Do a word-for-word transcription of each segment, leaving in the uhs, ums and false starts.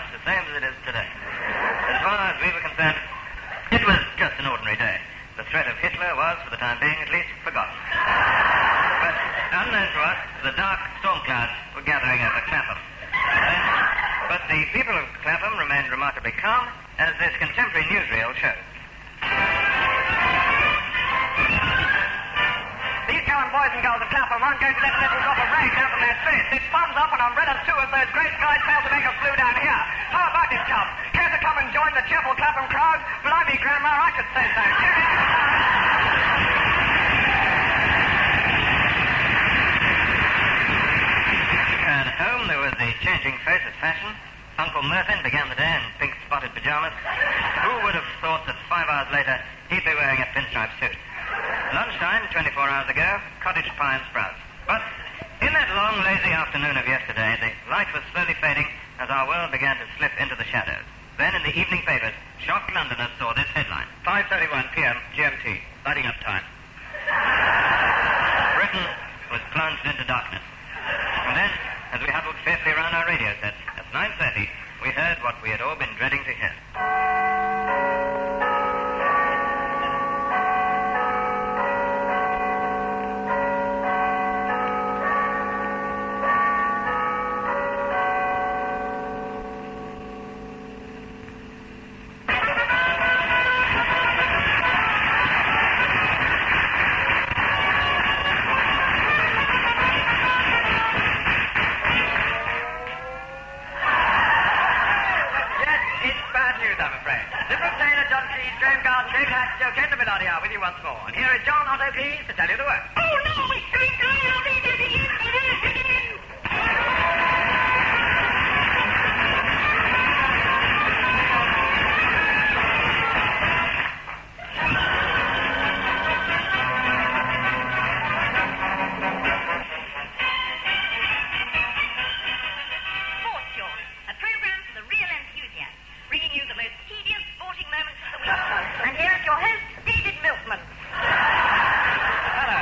much the same as it is today. As far as we were concerned, it was just an ordinary day. The threat of Hitler was, for the time being at least, forgotten. But unknown to us, the dark storm clouds were gathering over Clapham. Uh, but the people of Clapham remained remarkably calm, as this contemporary newsreel shows. These gallant boys and girls of Clapham aren't going to let a little drop of rain down from their streets. It's thumbs up and umbrellas too, as those great skies fail to make us blue down here. How about it, chums? Care to come and join the cheerful Clapham crowd? Blimey, Grandma, I could say so. At home, there was the changing face of fashion. Uncle Mervyn began the day in pink-spotted pajamas. Who would have thought that five hours later he'd be wearing a pinstripe suit? Lunchtime, twenty-four hours ago, cottage pie and sprouts. But in that long, lazy afternoon of yesterday, the light was slowly fading as our world began to slip into the shadows. Then in the evening papers, shocked Londoners saw this headline. five thirty-one p.m. G M T. Lighting up time. Britain was plunged into darkness. And then, as we huddled fearfully around our radio sets, at nine thirty, we heard what we had all been dreading to hear. With you once more. And here is John Otto Cleese to tell you the word. Oh, no, it's going to Fortune, a program for the real enthusiast, bringing you the most tedious sporting moments of the week. And here is your host, David Milkman. Hello.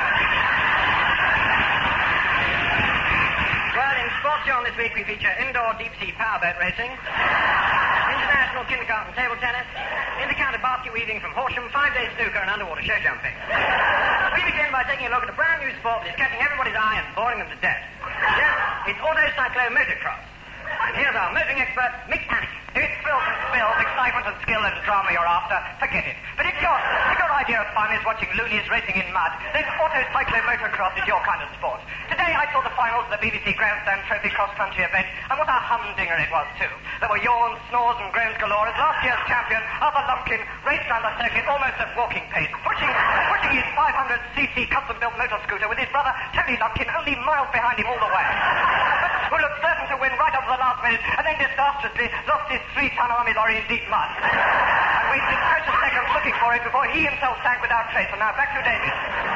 Well, in Fortune this week we feature indoor deep-sea powerboat racing, international kindergarten table tennis, in-the-counter basket weaving from Horsham, five-day snooker and underwater show jumping. We begin by taking a look at a brand new sport that is catching everybody's eye and boring them to death. Yes, it's autocyclo motocross. And here's our motoring expert, Mick Hannick. If it's spills and spills, excitement and skill and drama you're after, forget it. But if your, if your idea of fun is watching loonies racing in mud, then autocyclo motocross is your kind of sport. Today I saw the finals of the B B C Grandstand Trophy cross-country event, and what a humdinger it was, too. There were yawns, snores and groans galore as last year's champion, Arthur Lumpkin, raced round the circuit almost at walking pace, pushing, pushing his five hundred c c custom-built motor scooter with his brother, Tony Lumpkin, only miles behind him all the way. Who looked certain to win right up to the last minute, and then disastrously lost his three-ton army lorry in deep mud. I wasted precious seconds looking for it before he himself sank without trace. And now back to David.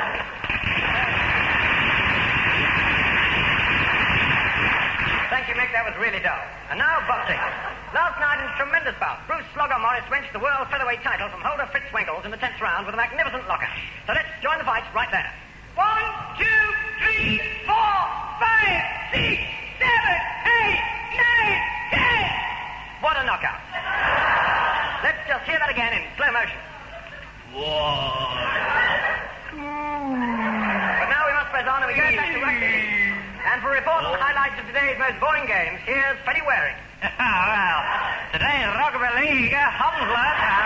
Thank you, Mick. That was really dull. And now boxing. Last night in a tremendous bout, Bruce Slogger Morris wrenched the world featherweight title from holder Fritz Winkles in the tenth round with a magnificent lockout. So let's join the fight right there. One, two, three, four, five, six, seven, eight, nine, ten. What a knockout. Let's just hear that again in slow motion. One. But now we must press on and we go back to rugby. And for reports and highlights of today's most boring games, here's Freddie Waring. Well, today's rugby league, Hunslet and...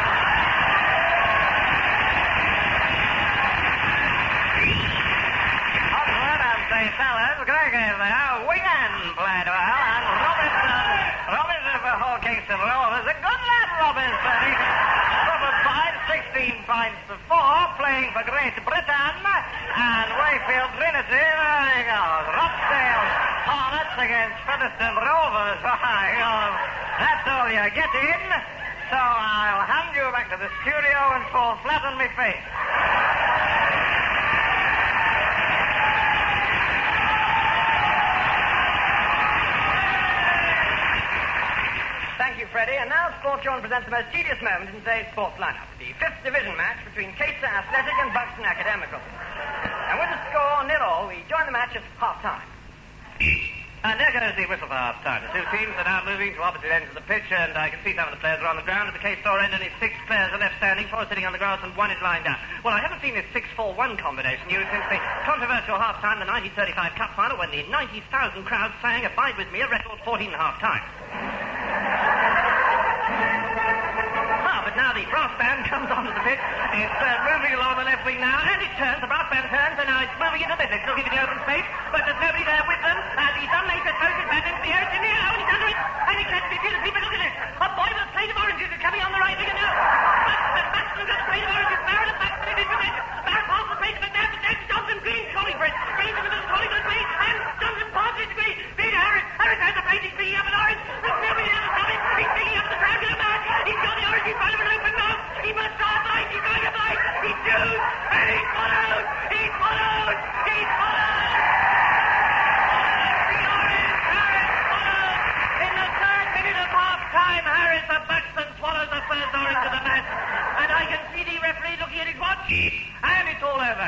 Hunslet and Saint Helens, Gregory there, Wigan played well, and Robinson, Robinson for Hull Kingston Rovers, a good lad, Robinson. He suffered five, sixteen points to four, playing for Great Britain, and Wayfield Trinity, there he goes, Rochdale Hornets against Featherstone Rovers. That's all you get in. So I'll hand you back to the studio and fall flat on my face. Thank you, Freddie. And now Sportjon presents the most tedious moment in today's sports lineup, the fifth division match between Caister Athletic and Buxton Academical. And with the score nil all, we join the match at half-time. And there goes the whistle for half time. The two teams are now moving to opposite ends of the pitch, and I can see some of the players are on the ground. At the K-Store end, only six players are left standing, four sitting on the grass, and one is lying down. Well, I haven't seen this six four one combination used since the controversial half-time, the nineteen thirty-five Cup final, when the ninety thousand crowd sang Abide With Me a record fourteen and a half times. Ah, but now the brass band comes onto the pitch. It's uh, moving along the left wing now, and it turns. The brass band turns, and now it's moving into the middle. It's looking for the open space, but there's nobody there with them. Uh, the Dunlaser throws it back into the air. It's in the air, and he's under it, and he can't be seen. But look at this. A boy with a plate of oranges is coming on the right wing now. Buxton, Buxton's got a plate of oranges. Barrett and Buxton is into it. Barrett passes the plate, but now it's next. Johnson, Green, calling for it. Green's in the middle, calling for the plate, and Johnson passes it to Green. Green to Harris. Harris has the plate. He's picking up an orange. There's nobody else coming. He's picking up the triangular man. He's got the orange in front of an open mouth. He must start light. He's going to light. He's shoots, and he's followed. He's followed. He's followed. The orange. Harris followed. In the third minute of half-time, Harris of Buxton swallows the first orange of the match. And I can see the referee looking at his watch. And it's all over.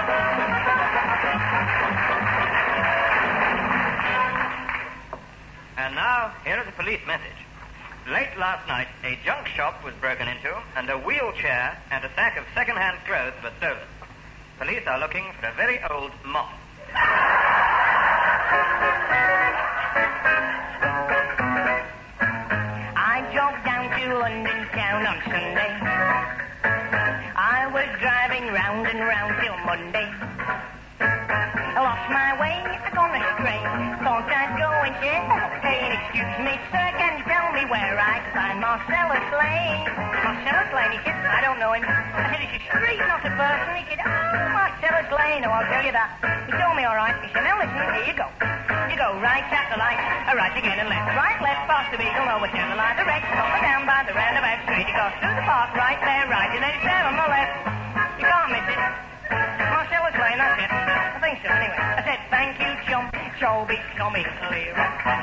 And now, here is a police message. Late last night, a junk shop was broken into, and a wheelchair and a sack of second-hand clothes were stolen. Police are looking for a very old mop. I drove down to London town on Sunday. I was driving round and round till Monday. I lost my way, I gone astray. Thought I'd go and check. Hey, excuse me, sir, can you tell me where I can find Marcellus Lane? Marcellus Lane, he said, I don't know him. I said, it's a street, not a person. He said, oh, Marcellus Lane, oh, I'll tell you that. He told me all right. He said, now listen, here you go. You go right at the light, a right again and left. Right, left, past the beagle, over down the line, the Rex, over down by the roundabout, straight across through the park, right there, right, and then it's there on the left. You can't miss it. Marcellus Lane, that's it. I think so, anyway. I said, thank you, chum. Joby, coming clearer.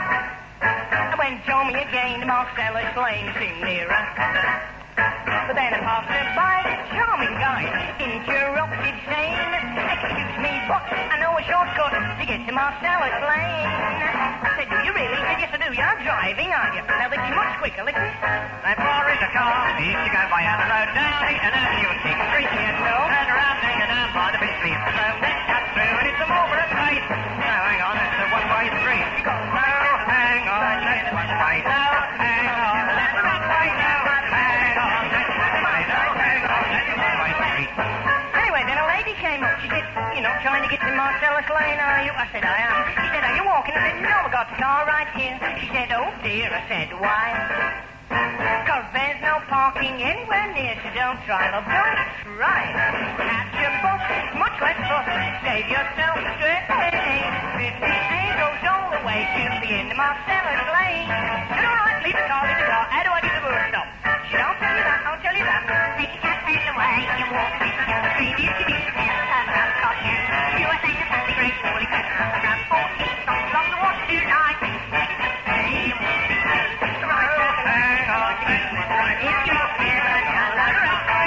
I went, show me again, Marcellus Lane seemed nearer. But then I passed her by, the charming guy interrupted, saying, excuse me, but I know a shortcut to get to Marcellus Lane. I said, do you really? He said, yes, I do. You're driving, aren't you? Now, this is much quicker. Listen. That car is a car. He used to go by Anna Road, down Hayton Avenue and King Street. He had no turn around, hang down by the big street. So then cut through, and it's a Marlborough place. No, hang on, it's a one-way street. You got no, hang on, that's one way. No, hang on, that's one way. No, hang on, that's one way. No, hang on, that's one way street. Anyway, then a lady came up. She said, you're not trying to get to Marcellus Lane, are you? I said, I am. She said, are you walking? I said, no, I got the car right here. She said, oh, dear. I said, why? Because there's no parking anywhere near, so don't try, love. Don't try. Catch a bus, much less fuss. Save yourself straight. fifty C goes all the way to the end of Marcellus Lane. Said, all right, leave the car, leave the car. How do I get to the bus stop? She said, I'll tell you that, I'll tell you that. Take a cat face away, you walk down the street, you can use it, turn around, cut you. U S A to Sandy Great, Holy Ghost, around fourteen stops along the water to night. Hey, you walk down the street, right, hang on, right, if you're here, and you're right,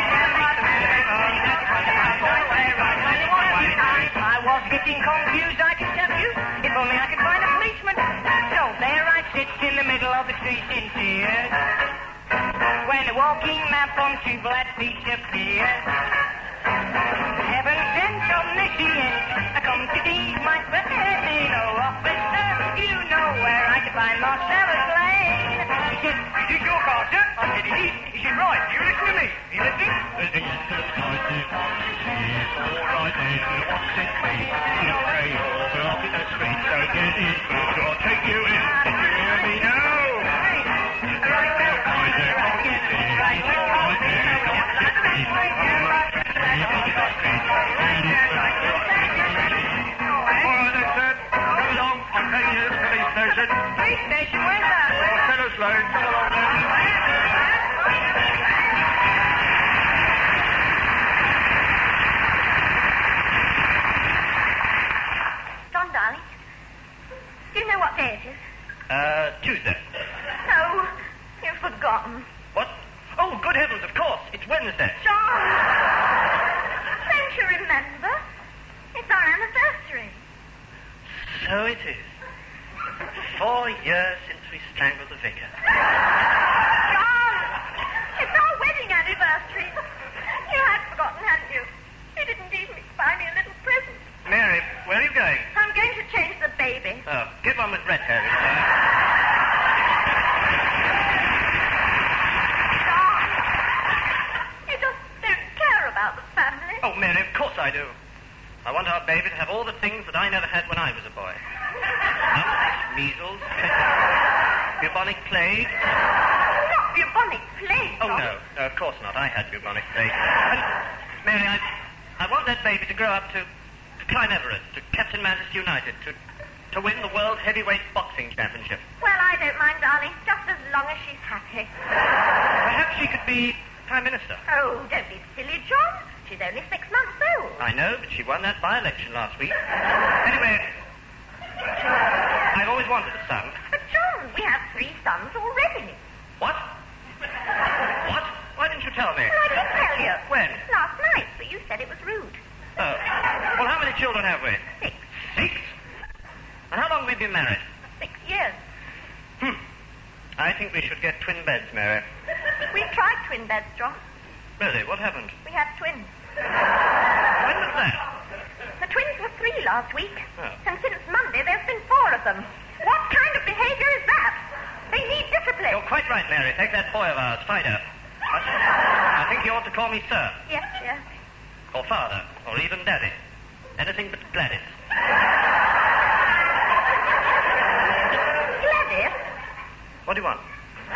I was getting confused, I can tell you. If only I could find a policeman. So there I sit in the middle of the street in tears. When a walking map on two black feet appears. Heaven sent omniscient, I come to thee, my fellow officer. You know where I can find Marcellus Lane. He said, is this your car, sir? I said, it is. He said, right, you listen to me. You listening? Listening to the scientific yes, all right then, what's it me? You pray all, but I'll get that street, so get in, but I'll take you in. Did you hear me now? Right there. Right there, I'll get in. Right there, I'll get in. All right, then, sir. Come along. I'm taking you to the police station. Police station, where's that? Marcellus Lane. Come along now. John, darling, do you know what day it is? Uh, Tuesday. No, you've forgotten. What? Oh, good heavens, of course. It's Wednesday. John! Don't you remember? It's our anniversary. So it is. four years since we strangled the vicar. John! It's our wedding anniversary. You had forgotten, hadn't you? You didn't even buy me a little present. Mary, where are you going? I'm going to change the baby. Oh, get one with red hair. John! You just don't care about the family. Oh, Mary, of course I do. I want our baby to have all the things that I never had when I was a boy. Mumps, measles, bubonic plague. Not bubonic plague, Oh, John. no. No, of course not. I had bubonic plague. And, Mary, I, I want that baby to grow up to, to climb Everest, to captain Manchester United, to, to win the World Heavyweight Boxing Championship. Well, I don't mind, darling, just as long as she's happy. Perhaps she could be Prime Minister. Oh, don't be silly, John. She's only six months old. I know, but she won that by-election last week. Anyway, I've always wanted a son. But, John, we have three sons already. What? What? Why didn't you tell me? Well, I did tell you. When? Last night, but you said it was rude. Oh. Well, how many children have we? Six. Six? And how long have we been married? Six years. Hmm. I think we should get twin beds, Mary. We tried twin beds, John. Really? What happened? We had twins. When was that? The twins were three last week. Oh. And since Monday, there's been four of them. What kind of behavior is that? They need discipline. You're quite right, Mary. Take that boy of ours, Fido. I, I think you ought to call me sir. Yes, yes. Or father. Or even daddy. Anything but Gladys. Gladys? What do you want?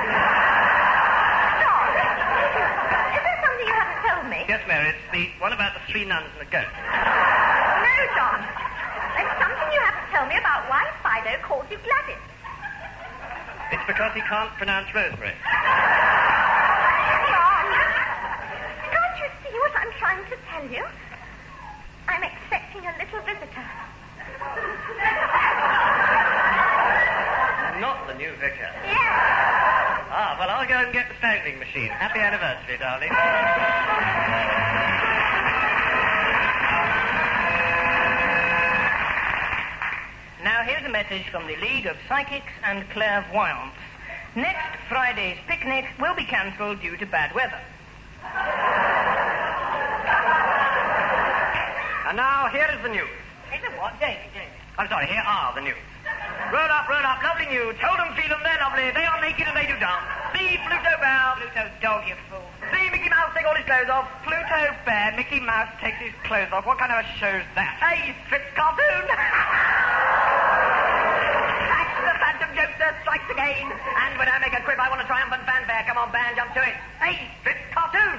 John, is there something you haven't told me? Yes, Mary. It's the one about the three nuns and the goat. No, John. There's something you haven't told me about why Fido calls you Gladys. It's because he can't pronounce rosemary. John, can't you see what I'm trying to tell you? I'm expecting a little visitor. Not the new vicar. Yes. Ah, well, I'll go and get the strangling machine. Happy anniversary, darling. Now, here's a message from the League of Psychics and Clairvoyants. Next Friday's picnic will be cancelled due to bad weather. And now, here is the news. Is it what, Davy, Davy? I'm sorry, here are the news. Roll up, roll up, lovely news. Hold them, feel them, they're lovely. They are naked and they do dance. See Pluto Bear. Pluto dog, you fool. See Mickey Mouse take all his clothes off. Pluto Bear, Mickey Mouse takes his clothes off. What kind of a show's that? Hey, strip cartoon. That's the Phantom Jokester strikes again. And when I make a quib, I want a triumphant fanfare. Come on, band, jump to it. Hey, strip cartoon.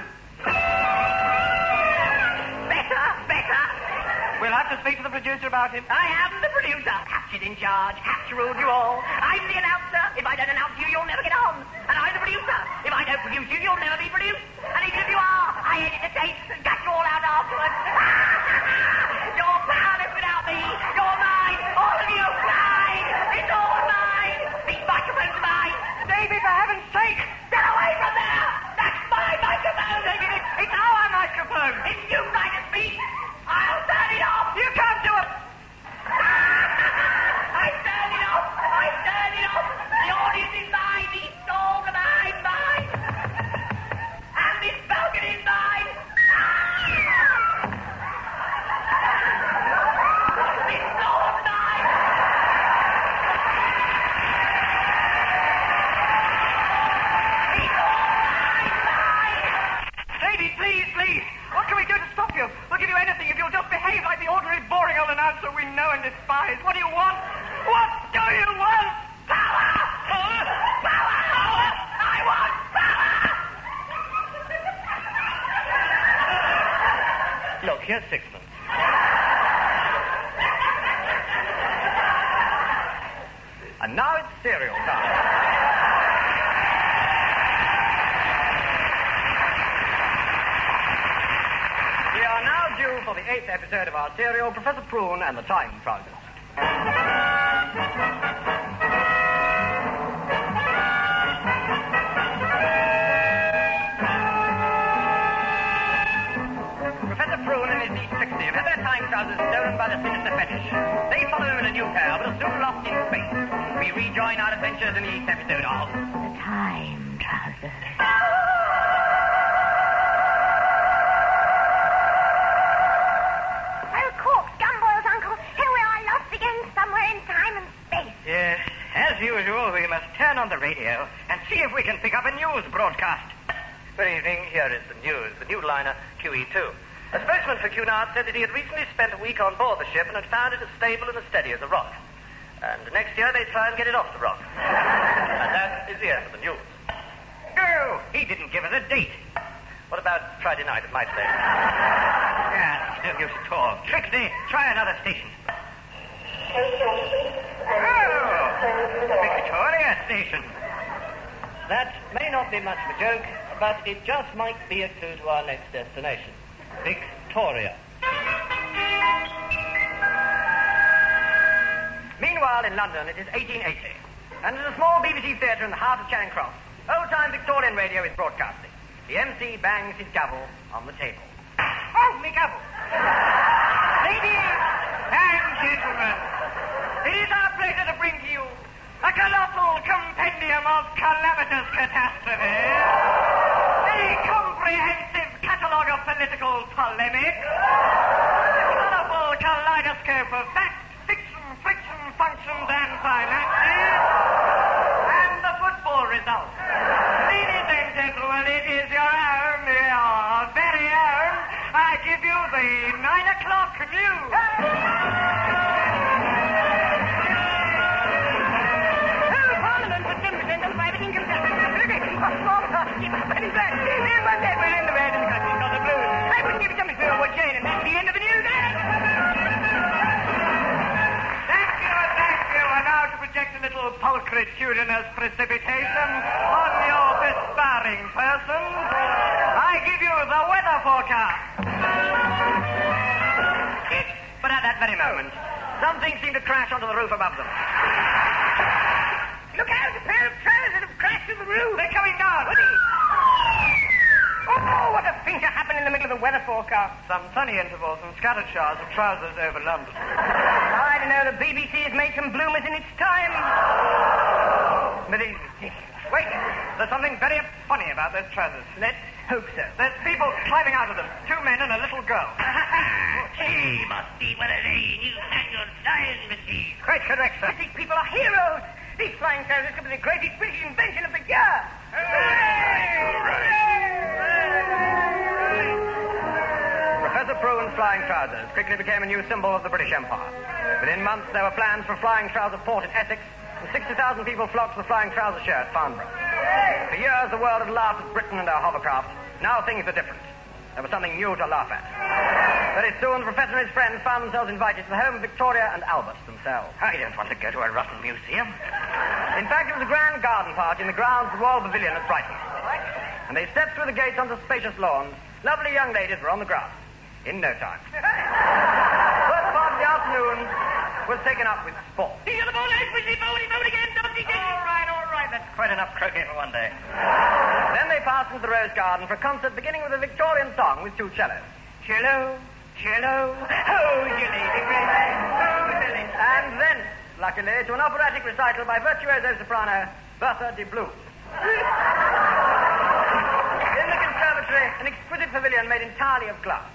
Better, better. We'll have to speak to the producer about him. I am the producer. Captured in charge. Capture ruled you all. I'm the announcer. If I don't announce you, you'll never get on. And I'm the producer. If I don't produce you, you'll never be produced. And even if you are, I edit the tapes and cut you all out afterwards. You're powerless without me. You're mine. All of you. Mine. It's all mine. These microphones are mine. Davy, for heaven's sake! Get away from there. That's my microphone. David, it's, it's our microphone! If you try to speak, I'll turn it off. You can't do it! I turned it off. I turned it off. The audience is mine. These stalls are mine, mine. And this balcony is mine. This floor's mine. It's all mine, mine. Davy, please, please! What can we do to stop you? We'll give you anything if you'll just behave like the ordinary, boring old announcer we know and despise. What do you want? What do you want? Power! Power? Power! Power! I want power! Look, here's sixpence. And now it's cereal time. We are now due for the eighth episode of our serial, Professor Prune and the Time Trousers. Professor Prune and his niece Trixie have had their time trousers stolen by the sinister fetish. They follow him in a new pair, but are soon lost in space. We rejoin our adventures in the eighth episode of... The Time Trousers. Oh, corks, gumballs, Uncle. Here we are, lost again somewhere in time and space. Yes, as usual, we must turn on the radio and see if we can pick up a news broadcast. Good evening. Here is the news. The new liner Q E two. A spokesman for Cunard said that he had recently spent a week on board the ship and had found it as stable and as steady as a rock. And next year they try and get it off the rock. And that is the end of the news. Oh, he didn't give us a date. What about Friday night at my station? Yeah, no use at all. Trixie, try another station. Oh, Victoria Station. That may not be much of a joke, but it just might be a clue to our next destination. Victoria. Meanwhile, in London, it is eighteen eighty. And in a small B B C theatre in the heart of Charing Cross, old-time Victorian radio is broadcasting. The M C bangs his gavel on the table. Oh, me gavel. Ladies and gentlemen, it is our pleasure to bring to you a colossal compendium of calamitous catastrophes, a comprehensive catalogue of political polemic, a colorful kaleidoscope of facts, fiction, friction, functions, and finances, and the football results. Ladies and gentlemen, it is your own, your very own, I give you the nine o'clock news. Pulchritudinous precipitation on your perspiring person. I give you the weather forecast. But at that very moment, something seemed to crash onto the roof above them. Look out! A pair of trousers have crashed to the roof. They're coming down. Oh, what a thing to happen in the middle of the weather forecast. Some sunny intervals and scattered showers of trousers over London. I don't know, the B B C has made some bloomers in its time. But it, Wait, there's something very funny about those trousers. Let's hope so. There's people climbing out of them. Two men and a little girl. He must be one of the newfangled flying machines. Quite correct, sir. These people are heroes. These flying trousers could be the greatest British invention of the year. Professor Prune's flying trousers quickly became a new symbol of the British Empire. Within months, there were plans for a flying trouser port at Essex, and sixty thousand people flocked to the flying trouser show at Farnborough. For years, the world had laughed at Britain and our hovercraft. Now things are different. There was something new to laugh at. Very soon, the professor and his friends found themselves invited to the home of Victoria and Albert themselves. I don't want to go to a rotten museum. In fact, it was a grand garden party in the grounds of the Royal Pavilion at Brighton. And they stepped through the gates onto spacious lawns. Lovely young ladies were on the grass. In no time. First part of the afternoon was taken up with sport. Here's the ball, let's push the ball, he bowled again, don't he? All right, all right. That's quite enough croquet for one day. Then they passed into the Rose Garden for a concert beginning with a Victorian song with two cellos. Cello, cello, oh, you lady grace, oh, lily. And then, luckily, to an operatic recital by virtuoso soprano Bertha de Blue. In the conservatory, an exquisite pavilion made entirely of glass.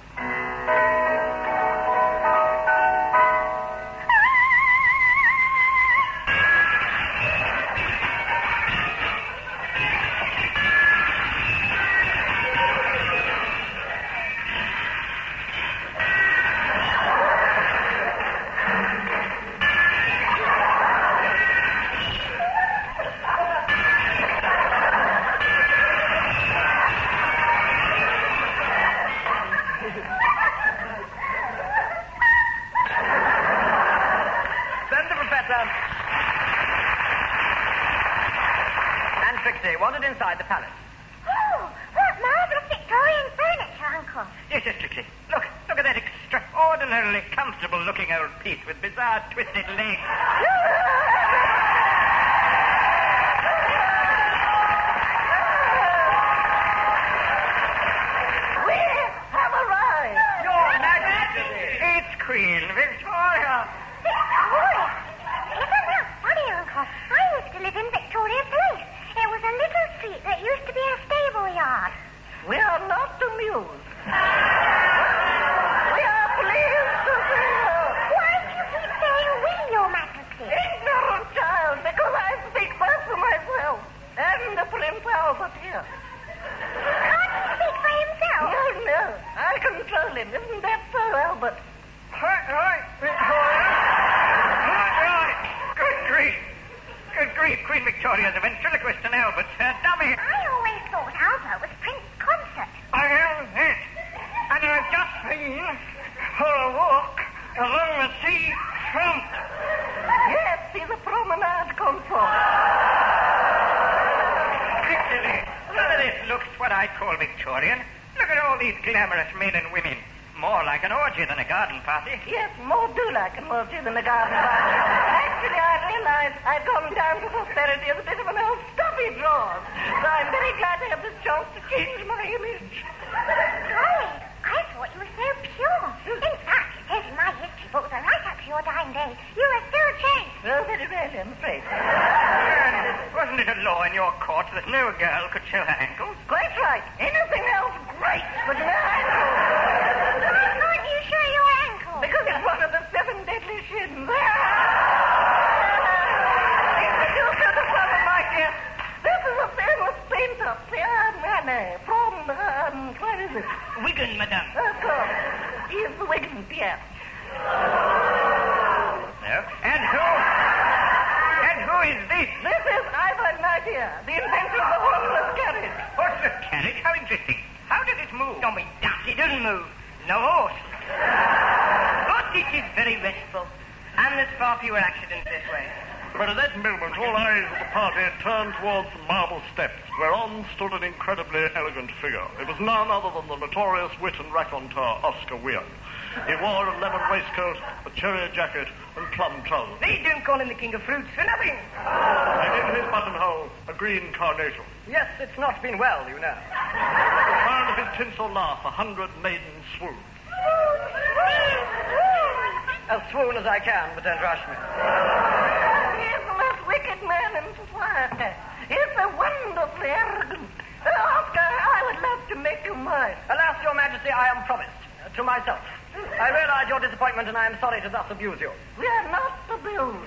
Wandered inside the palace. Oh, what marvelous Victorian furniture, Uncle. Yes, yes, Trixie. Look, look at that extraordinarily comfortable-looking old piece with bizarre twisted legs. We have arrived. Your Majesty! It's Queen Victoria. Victoria? Isn't that funny, Uncle? I used to live in Victoria Place. It was a little street that used to be a stable yard. We are not amused. We are pleased to see you. Why do you keep saying we, Your Majesty? Ignorant child, because I speak both for myself and the Prince Albert here. Can't he speak for himself? No, no, I control him. Isn't that so, Albert? Right, right, Victoria. Right, right. Good grief. Good grief. Queen Victoria's a ventriloquist and Albert's a dummy. I always thought Albert was Prince Consort. I am it. And I've just been for a walk along the sea front. Yes, he's a promenade consort. Actually, none of this looks what I'd call Victorian. Look at all these glamorous men and women. More like an orgy than a garden party. Yes, more do like an orgy than a garden party. Actually, I realized I'd gone down to prosperity as a bit of an old stuffy drawers. So I'm very glad to have this chance to change my image. Golly, I thought you were so pure. In fact, it says in my history books that right up to your dying day, you were still chaste. Oh, very rarely, I'm afraid. And wasn't it a law in your court that no girl could show her ankles? Quite right. Anything else, great, but no ankle. Why can't you show your ankle? Because it's one of the seven deadly sins. Introduce her to some of my guests. This is a famous painter, Pierre Manet, from, um, where is it? Wigan, madame. Of course. He's the Wigan Pierre. No. And who? And who is this? This is Ivan Nadia, the inventor of the horseless carriage. Horseless carriage? How interesting. How does it move? Don't be daft. It doesn't move. No horse. But it is very restful. And there's far fewer accidents this way. But at that moment, all eyes of the party turned towards the marble steps, whereon stood an incredibly elegant figure. It was none other than the notorious wit and raconteur, Oscar Wilde. He wore a lemon waistcoat, a cherry jacket, and plum trousers. They don't call him the king of fruits for nothing. And in his buttonhole, a green carnation. Yes, it's not been well, you know. At the sound of his tinsel laugh, a hundred maidens swooned. As swoon as I can, but don't rush me. He's the most wicked man in society. He's so wonderfully arrogant. Uh, Oscar, I would love to make you mine. Alas, Your Majesty, I am promised. Uh, to myself. I realize your disappointment, and I am sorry to thus abuse you. We are not abused.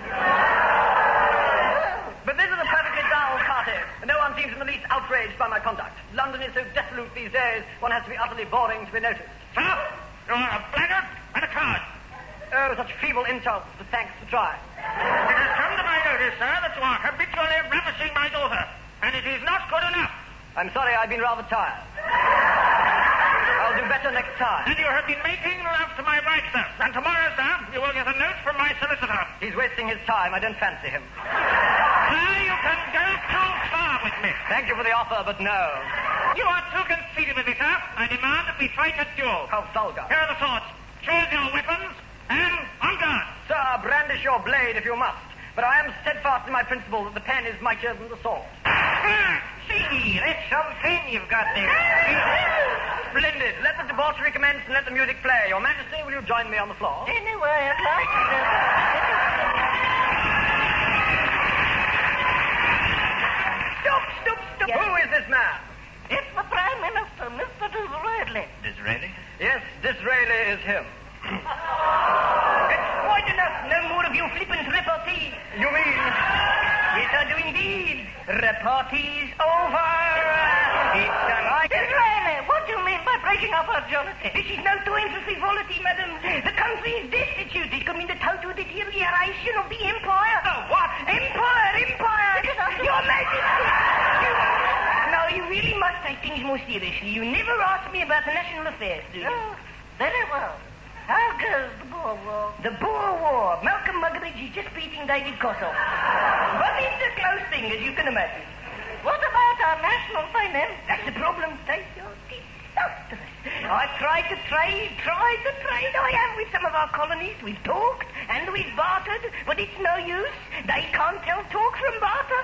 But this is a perfectly dull party. No one seems in the least outraged by my conduct. London is so dissolute these days, one has to be utterly boring to be noticed. Sir, you are a blackguard and a coward. Oh, such feeble insults, but thanks to try. It has come to my notice, sir, that you are habitually ravishing my daughter, and it is not good enough. I'm sorry, I've been rather tired. I'll do better next time. And you have been making love to my wife, sir. And tomorrow, sir, you will get a note from my solicitor. He's wasting his time. I don't fancy him. Sir, you can go too far with me. Thank you for the offer, but no. You are too conceited with me, sir. I demand that we fight a duel. How vulgar. Here are the swords. Choose your weapons and on guard. Sir, brandish your blade if you must. But I am steadfast in my principle that the pen is mightier than the sword. Ah, see, that's something you've got there. Splendid. Let the debauchery commence and let the music play. Your Majesty, will you join me on the floor? Anyway, I'd like to... Stop, stop, stop. Yes. Who is this man? It's the Prime Minister, Mister Disraeli. Disraeli? Yes, Disraeli is him. It's quite enough. No more of your flippant repartee. You mean... Yes, I do indeed. Repartee's over. It's time I... Disraeli, what do you mean by breaking up our jollity? This is no time for frivolity, madam. The country is destitute. It could mean the total deterioration of the empire. The what? Empire, empire. Your Majesty. You... Now, you really must take things more seriously. You never ask me about the national affairs, do you? Oh, very well. How goes the Boer War? The Boer War. Malcolm Muggeridge is just beating David Kossoff. But it's a close thing, as you can imagine. What about our national finance? That's the problem, Dave. You're disastrous. I tried to trade, tried to trade. I have with some of our colonies. We've talked and we've bartered, but it's no use. They can't tell talk from barter.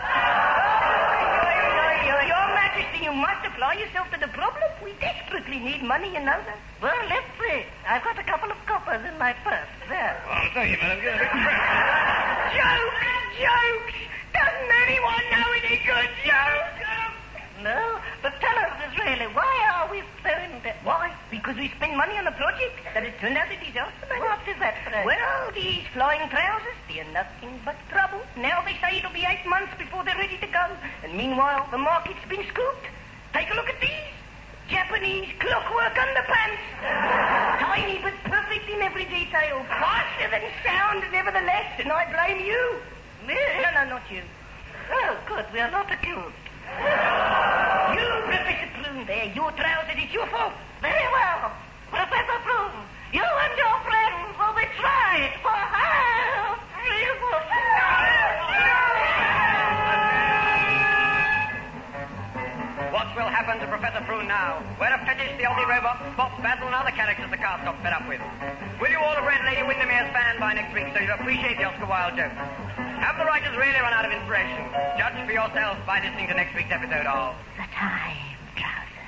Your Majesty, you must apply yourself to the problem. We desperately need money, you know that. Well, let's see. I've got a couple of coppers. coppers in my purse. There. Oh, thank you, madam. Get a big friend. Jokes, jokes. Doesn't anyone know any good jokes? No, but tell us, Disraeli, why are we so in debt? Why? Because we spend money on a project that has turned out a disaster. What is that, Fred? Well, these flying trousers, they're nothing but trouble. Now they say it'll be eight months before they're ready to go. And meanwhile, the market's been scooped. Take a look at these. Japanese clockwork underpants. Tiny but perfect in every detail. Faster than sound, nevertheless. And I blame you. Me? No, no, not you. Oh, good. We are not accused. You, Professor Prune, there. Your trousers, it's your fault. Very well. Professor Prune, you and your friends will be tried for high treason. What will happen to Professor Prune now? Where are Fetish, the Aussie robot, Spot, Basil, and other characters the cast got fed up with? Will you all have read Lady Windermere's fan by next week so you appreciate the Oscar Wilde joke? Have the writers really run out of inspiration? Judge for yourself by listening to next week's episode of The Time Trousers.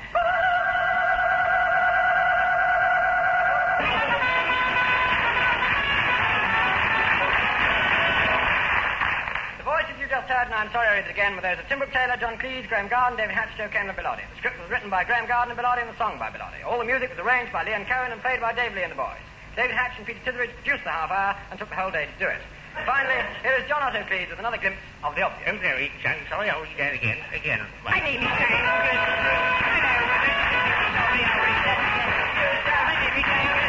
The voices you just heard, and I'm sorry I read it again, were those of Tim Brooke Taylor, John Cleese, Graham Garden, David Hatch, Joe Campbell, and Bilotti. The script was written by Graham Garden and Bilotti, and the song by Bilotti. All the music was arranged by Leon Cohen and played by Dave Lee and the boys. David Hatch and Peter Titheridge produced the half hour and took the whole day to do it. Finally, here is John Otto Cleese with another glimpse of the obvious. I'm very sorry. Sorry, I'll read that again. Again. My name is James. Sorry, I'll read that again.